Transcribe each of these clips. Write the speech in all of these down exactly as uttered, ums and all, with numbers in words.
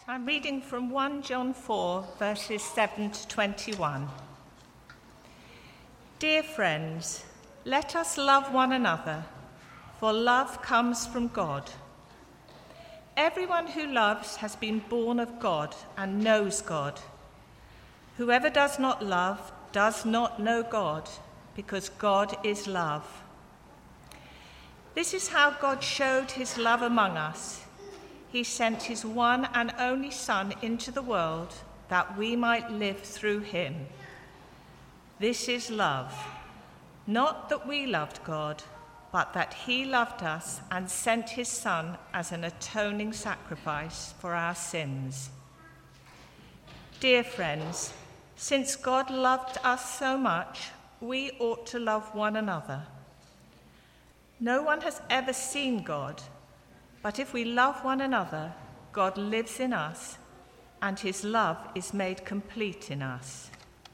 I'm reading from First John four, verses seven to twenty-one. Dear friends, let us love one another, for love comes from God. Everyone who loves has been born of God and knows God. Whoever does not love does not know God, because God is love. This is how God showed his love among us. He sent his one and only Son into the world that we might live through him. This is love, not that we loved God, but that he loved us and sent his Son as an atoning sacrifice for our sins. Dear friends, since God loved us so much, we ought to love one another. No one has ever seen God, but if we love one another, God lives in us, and his love is made complete in us.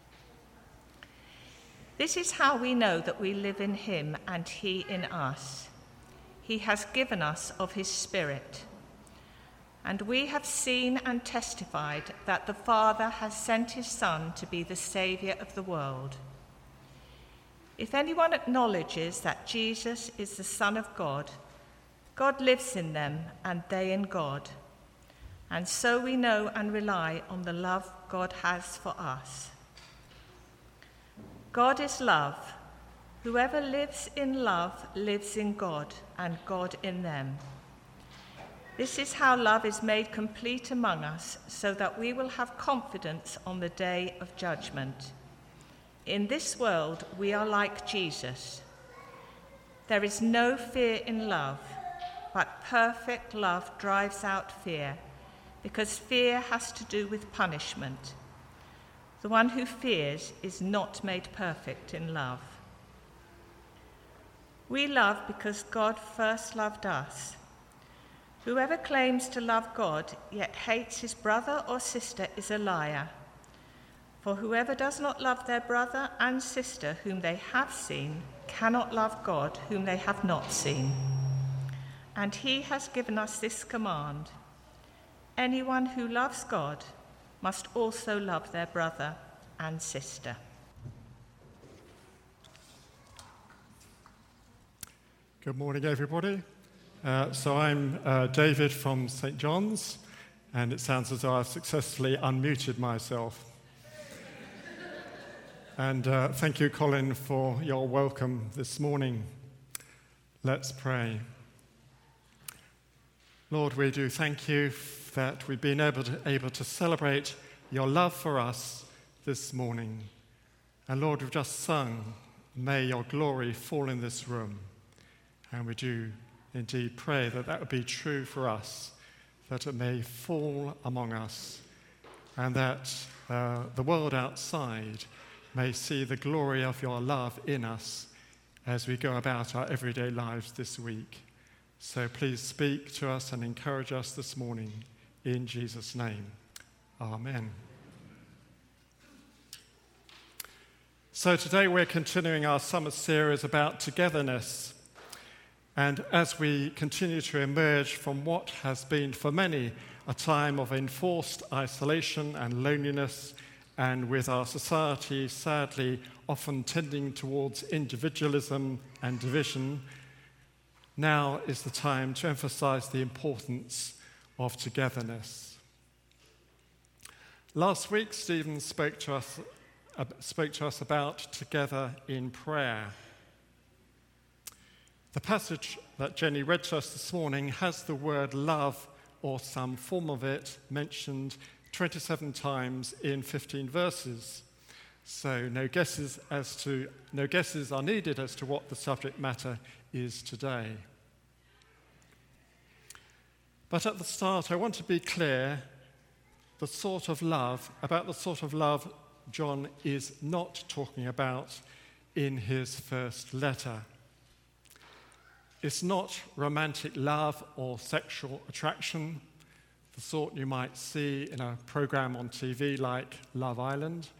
This is how we know that we live in him and he in us. He has given us of his Spirit. And we have seen and testified that the Father has sent his Son to be the Saviour of the world. If anyone acknowledges that Jesus is the Son of God, God lives in them and they in God. And so we know and rely on the love God has for us. God is love. Whoever lives in love lives in God and God in them. This is how love is made complete among us, so that we will have confidence on the day of judgment. In this world, we are like Jesus. There is no fear in love, but perfect love drives out fear, because fear has to do with punishment. The one who fears is not made perfect in love. We love because God first loved us. Whoever claims to love God yet hates his brother or sister is a liar. For whoever does not love their brother and sister whom they have seen cannot love God whom they have not seen. And he has given us this command: anyone who loves God must also love their brother and sister. Good morning, everybody. Uh, so I'm uh, David from Saint John's, and it sounds as though I've successfully unmuted myself. And uh, thank you, Colin, for your welcome this morning. Let's pray. Lord, we do thank you that we've been able to, able to celebrate your love for us this morning. And Lord, we've just sung, may your glory fall in this room. And we do indeed pray that that would be true for us, that it may fall among us, and that uh, the world outside may see the glory of your love in us as we go about our everyday lives this week. So please speak to us and encourage us this morning. In Jesus' name, amen. So today we're continuing our summer series about togetherness. And as we continue to emerge from what has been for many a time of enforced isolation and loneliness, and with our society sadly often tending towards individualism and division, now is the time to emphasize the importance of togetherness. Last week, Stephen spoke to us, uh, spoke to us about together in prayer. The passage that Jenny read to us this morning has the word love, or some form of it, mentioned twenty-seven times in fifteen verses. So no guesses as to no guesses are needed as to what the subject matter is today. But at the start, I want to be clear the sort of love, about the sort of love John is not talking about in his first letter. It's not romantic love or sexual attraction, the sort you might see in a program on T V like Love Island.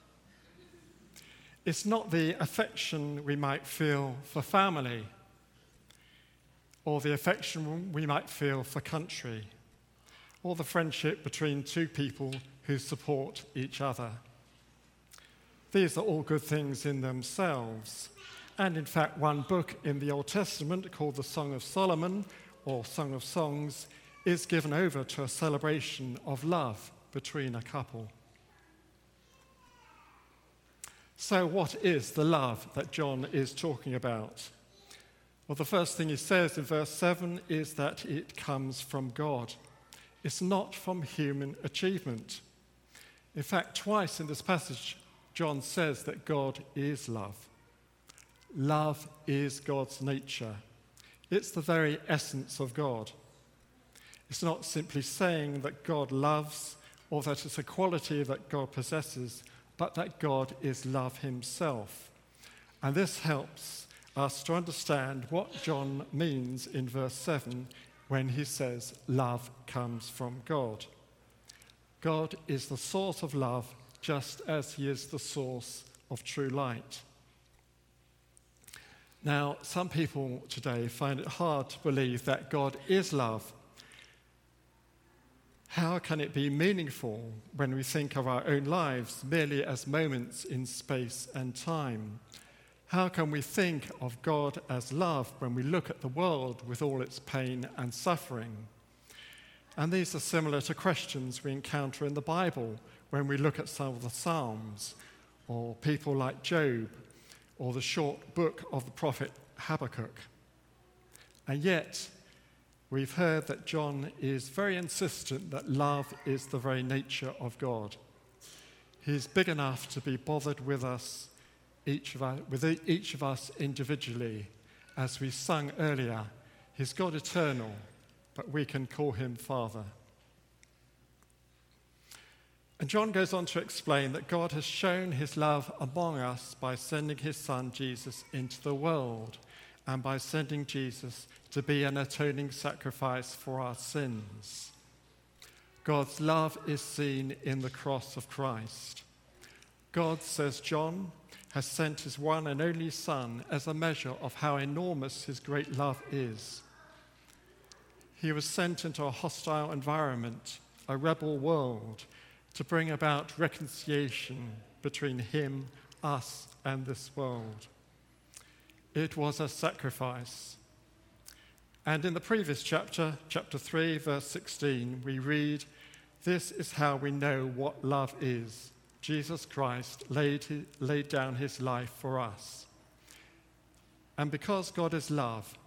It's not the affection we might feel for family, or the affection we might feel for country, or the friendship between two people who support each other. These are all good things in themselves. And in fact, one book in the Old Testament called the Song of Solomon, or Song of Songs, is given over to a celebration of love between a couple. So what is the love that John is talking about? Well, the first thing he says in verse seven is that it comes from God. It's not from human achievement. In fact, twice in this passage, John says that God is love. Love is God's nature. It's the very essence of God. It's not simply saying that God loves or that it's a quality that God possesses, but that God is love himself. And this helps us to understand what John means in verse seven when he says love comes from God. God is the source of love, just as he is the source of true light. Now, some people today find it hard to believe that God is love. How can it be meaningful when we think of our own lives merely as moments in space and time? How can we think of God as love when we look at the world with all its pain and suffering? And these are similar to questions we encounter in the Bible when we look at some of the Psalms, or people like Job, or the short book of the prophet Habakkuk. And yet, we've heard that John is very insistent that love is the very nature of God. He's big enough to be bothered with us, each of us, with each of us individually. As we sung earlier, he's God eternal, but we can call him Father. And John goes on to explain that God has shown his love among us by sending his son Jesus into the world, and by sending Jesus to be an atoning sacrifice for our sins. God's love is seen in the cross of Christ. God, says John, has sent his one and only Son as a measure of how enormous his great love is. He was sent into a hostile environment, a rebel world, to bring about reconciliation between him, us, and this world. It was a sacrifice. And in the previous chapter, chapter three, verse sixteen, we read, "This is how we know what love is. Jesus Christ laid, his, laid down his life for us." And because God is love,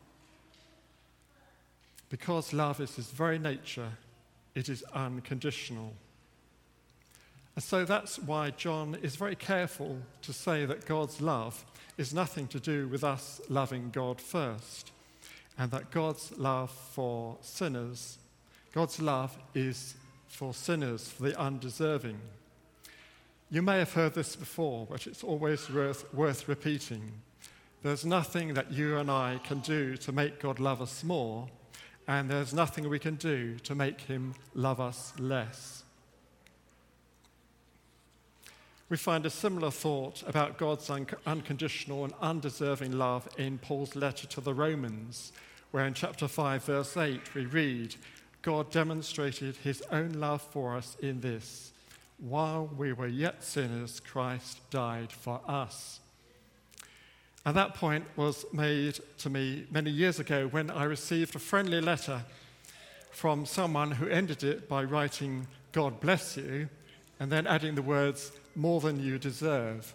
because love is his very nature, it is unconditional. And so that's why John is very careful to say that God's love is nothing to do with us loving God first, and that God's love for sinners, God's love is for sinners, for the undeserving. You may have heard this before, but it's always worth, worth repeating. There's nothing that you and I can do to make God love us more, and there's nothing we can do to make him love us less. We find a similar thought about God's un- unconditional and undeserving love in Paul's letter to the Romans, where in chapter five, verse eight, we read, "God demonstrated his own love for us in this: while we were yet sinners, Christ died for us." And that point was made to me many years ago when I received a friendly letter from someone who ended it by writing, "God bless you," and then adding the words, "more than you deserve."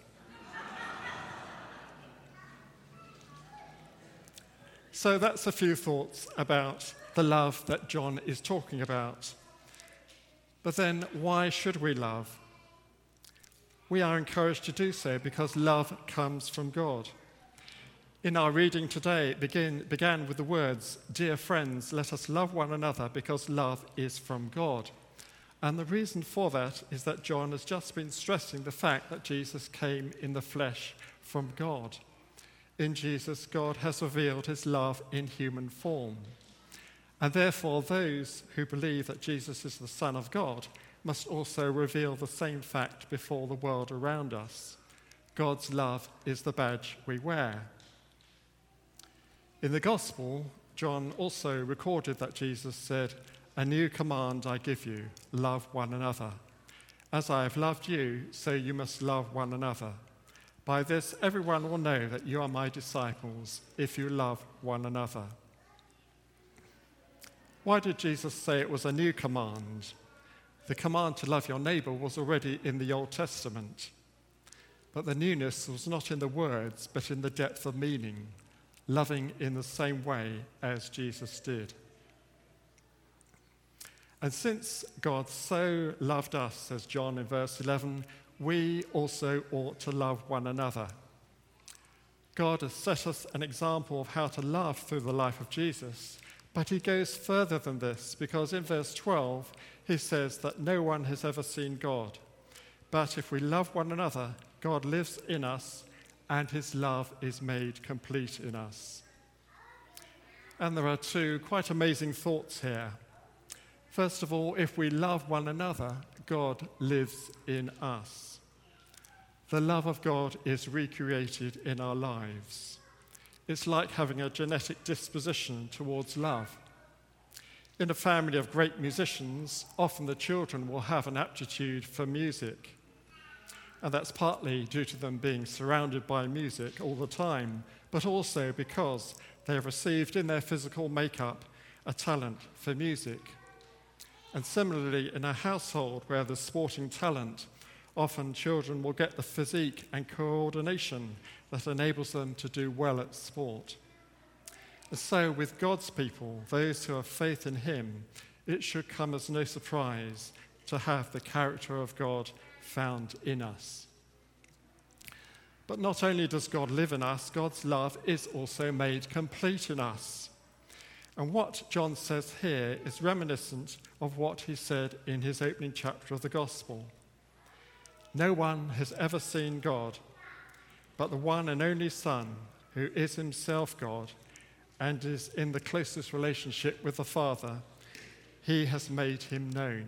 So that's a few thoughts about the love that John is talking about. But then, why should we love? We are encouraged to do so because love comes from God. In our reading today, it begin, began with the words, "Dear friends, let us love one another because love is from God." And the reason for that is that John has just been stressing the fact that Jesus came in the flesh from God. In Jesus, God has revealed his love in human form. And therefore, those who believe that Jesus is the Son of God must also reveal the same fact before the world around us. God's love is the badge we wear. In the Gospel, John also recorded that Jesus said, a new command I give you, love one another. As I have loved you, so you must love one another. By this, everyone will know that you are my disciples, if you love one another." Why did Jesus say it was a new command? The command to love your neighbour was already in the Old Testament. But the newness was not in the words, but in the depth of meaning, loving in the same way as Jesus did. And since God so loved us, says John in verse eleven, we also ought to love one another. God has set us an example of how to love through the life of Jesus, but he goes further than this, because in verse twelve he says that no one has ever seen God. But if we love one another, God lives in us, and his love is made complete in us. And there are two quite amazing thoughts here. First of all, if we love one another, God lives in us. The love of God is recreated in our lives. It's like having a genetic disposition towards love. In a family of great musicians, often the children will have an aptitude for music. And that's partly due to them being surrounded by music all the time, but also because they have received in their physical makeup a talent for music. And similarly, in a household where there's sporting talent, often children will get the physique and coordination that enables them to do well at sport. And so with God's people, those who have faith in him, it should come as no surprise to have the character of God found in us. But not only does God live in us, God's love is also made complete in us. And what John says here is reminiscent of what he said in his opening chapter of the Gospel. No one has ever seen God, but the one and only Son, who is himself God and is in the closest relationship with the Father, he has made him known.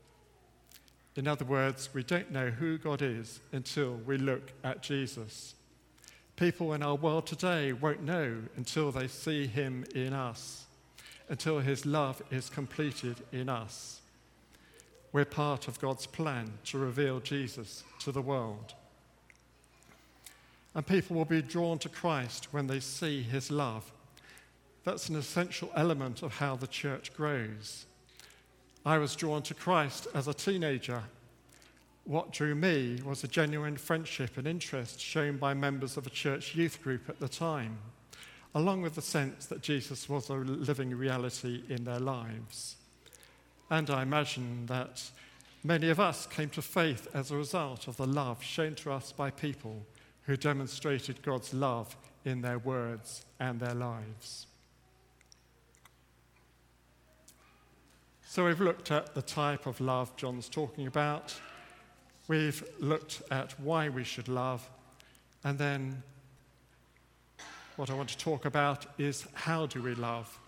In other words, we don't know who God is until we look at Jesus. People in our world today won't know until they see him in us, until his love is completed in us. We're part of God's plan to reveal Jesus to the world. And people will be drawn to Christ when they see his love. That's an essential element of how the church grows. I was drawn to Christ as a teenager. What drew me was a genuine friendship and interest shown by members of a church youth group at the time, along with the sense that Jesus was a living reality in their lives. And I imagine that many of us came to faith as a result of the love shown to us by people who demonstrated God's love in their words and their lives. So we've looked at the type of love John's talking about. We've looked at why we should love. And then what I want to talk about is how do we love?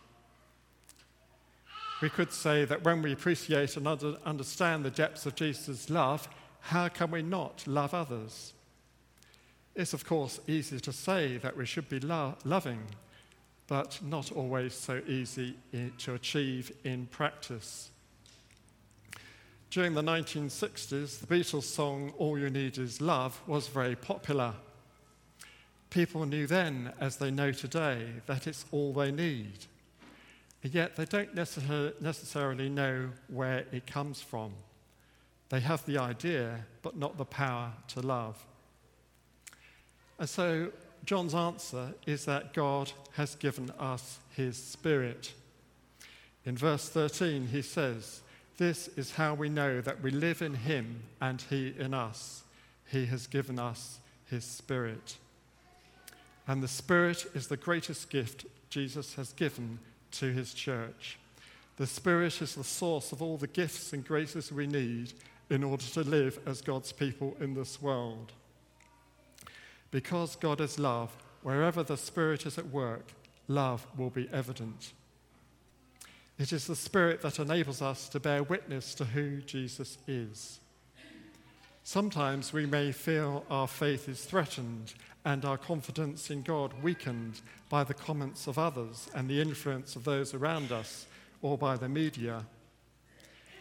We could say that when we appreciate and under, understand the depths of Jesus' love, how can we not love others? It's, of course, easy to say that we should be lo- loving, but not always so easy in, to achieve in practice. During the nineteen sixties, the Beatles' song, "All You Need Is Love," was very popular. People knew then, as they know today, that it's all they need. And yet they don't necessar- necessarily know where it comes from. They have the idea, but not the power to love. And so John's answer is that God has given us his Spirit. In verse thirteen, he says, "This is how we know that we live in him and he in us. He has given us his Spirit." And the Spirit is the greatest gift Jesus has given to his church. The Spirit is the source of all the gifts and graces we need in order to live as God's people in this world. Because God is love, wherever the Spirit is at work, love will be evident. It is the Spirit that enables us to bear witness to who Jesus is. Sometimes we may feel our faith is threatened and our confidence in God weakened by the comments of others and the influence of those around us or by the media.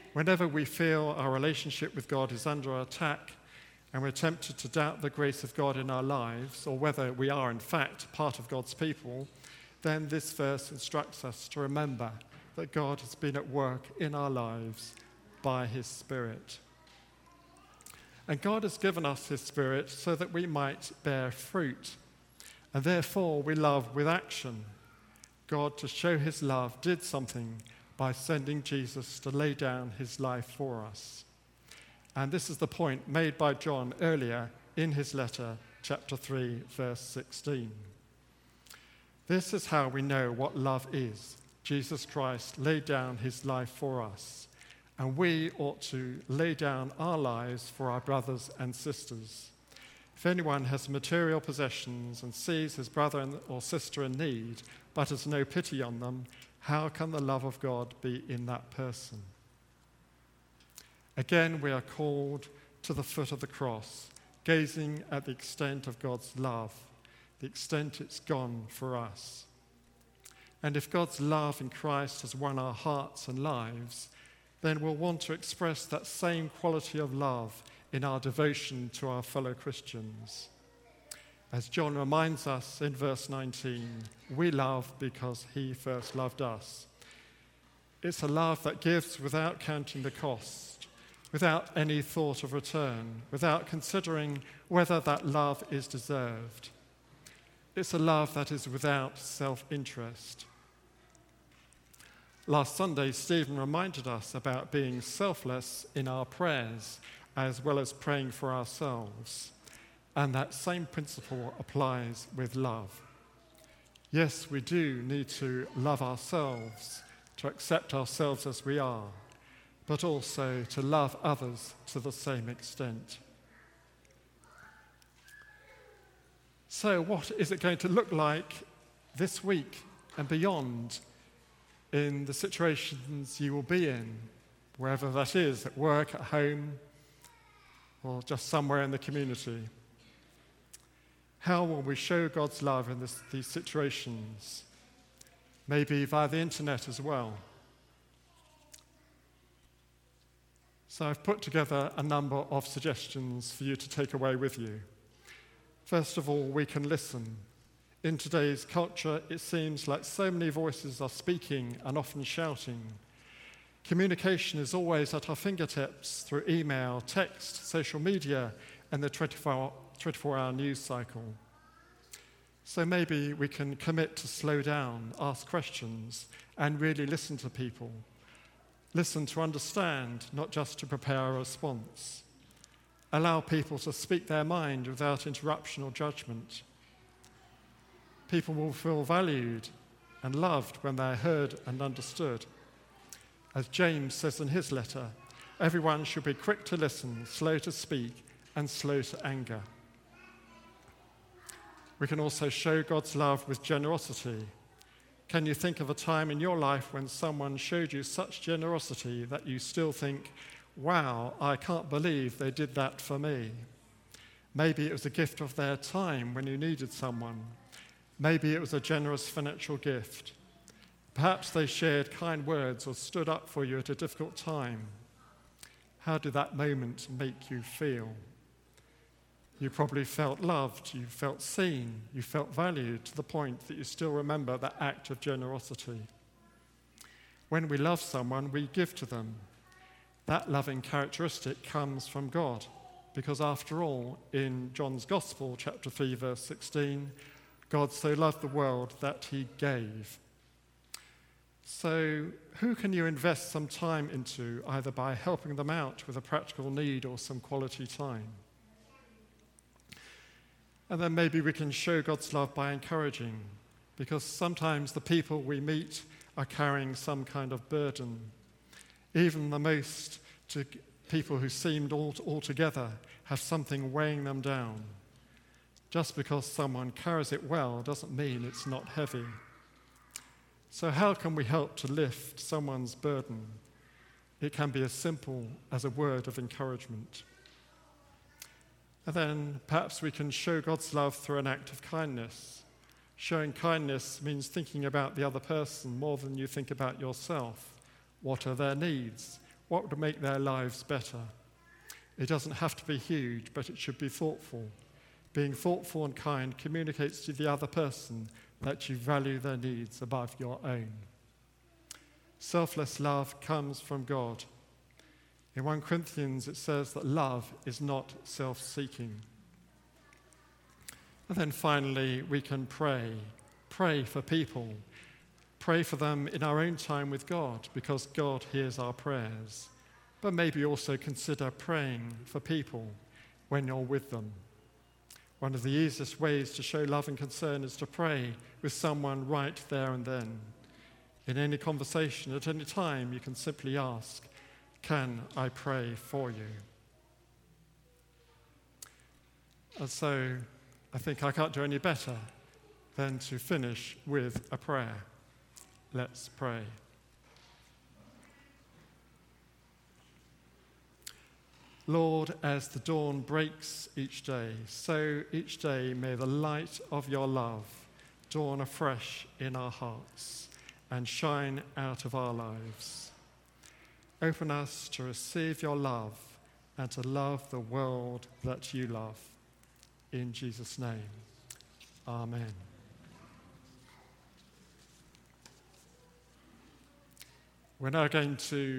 Whenever we feel our relationship with God is under attack and we're tempted to doubt the grace of God in our lives, or whether we are in fact part of God's people, then this verse instructs us to remember that God has been at work in our lives by his Spirit. And God has given us his Spirit so that we might bear fruit. And therefore we love with action. God, to show his love, did something by sending Jesus to lay down his life for us. And this is the point made by John earlier in his letter, chapter three, verse sixteen. This is how we know what love is. Jesus Christ laid down his life for us, and we ought to lay down our lives for our brothers and sisters. If anyone has material possessions and sees his brother or sister in need, but has no pity on them, how can the love of God be in that person? Again, we are called to the foot of the cross, gazing at the extent of God's love, the extent it's gone for us. And if God's love in Christ has won our hearts and lives, then we'll want to express that same quality of love in our devotion to our fellow Christians. As John reminds us in verse nineteen, we love because he first loved us. It's a love that gives without counting the cost, without any thought of return, without considering whether that love is deserved. It's a love that is without self-interest. Last Sunday, Stephen reminded us about being selfless in our prayers, as well as praying for ourselves. And that same principle applies with love. Yes, we do need to love ourselves, to accept ourselves as we are, but also to love others to the same extent. So what is it going to look like this week and beyond in the situations you will be in, wherever that is, at work, at home, or just somewhere in the community? How will we show God's love in this, these situations? Maybe via the internet as well. So I've put together a number of suggestions for you to take away with you. First of all, we can listen. In today's culture, it seems like so many voices are speaking and often shouting. Communication is always at our fingertips through email, text, social media, and the twenty-four hour news cycle. So maybe we can commit to slow down, ask questions, and really listen to people. Listen to understand, not just to prepare a response. Allow people to speak their mind without interruption or judgment. People will feel valued and loved when they're heard and understood. As James says in his letter, everyone should be quick to listen, slow to speak, and slow to anger. We can also show God's love with generosity. Can you think of a time in your life when someone showed you such generosity that you still think, wow, I can't believe they did that for me? Maybe it was a gift of their time when you needed someone. Maybe it was a generous financial gift. Perhaps they shared kind words or stood up for you at a difficult time. How did that moment make you feel? You probably felt loved, you felt seen, you felt valued to the point that you still remember that act of generosity. When we love someone, we give to them. That loving characteristic comes from God, because after all, in John's Gospel, chapter three, verse sixteen, God so loved the world that he gave. So who can you invest some time into, either by helping them out with a practical need or some quality time? And then maybe we can show God's love by encouraging, because sometimes the people we meet are carrying some kind of burden. Even the most to people who seemed all, all together have something weighing them down. Just because someone carries it well doesn't mean it's not heavy. So how can we help to lift someone's burden? It can be as simple as a word of encouragement. And then perhaps we can show God's love through an act of kindness. Showing kindness means thinking about the other person more than you think about yourself. What are their needs? what would make their lives better. It doesn't have to be huge, but it should be thoughtful. Being thoughtful and kind communicates to the other person that you value their needs above your own. Selfless love comes from God. In First Corinthians it says that love is not self-seeking. And then finally we can pray. Pray for people. Pray for them in our own time with God, because God hears our prayers. But maybe also consider praying for people when you're with them. One of the easiest ways to show love and concern is to pray with someone right there and then. In any conversation, at any time, you can simply ask, "Can I pray for you?" And so I think I can't do any better than to finish with a prayer. Let's pray. Lord, as the dawn breaks each day, so each day may the light of your love dawn afresh in our hearts and shine out of our lives. Open us to receive your love and to love the world that you love. In Jesus' name, amen. We're now going to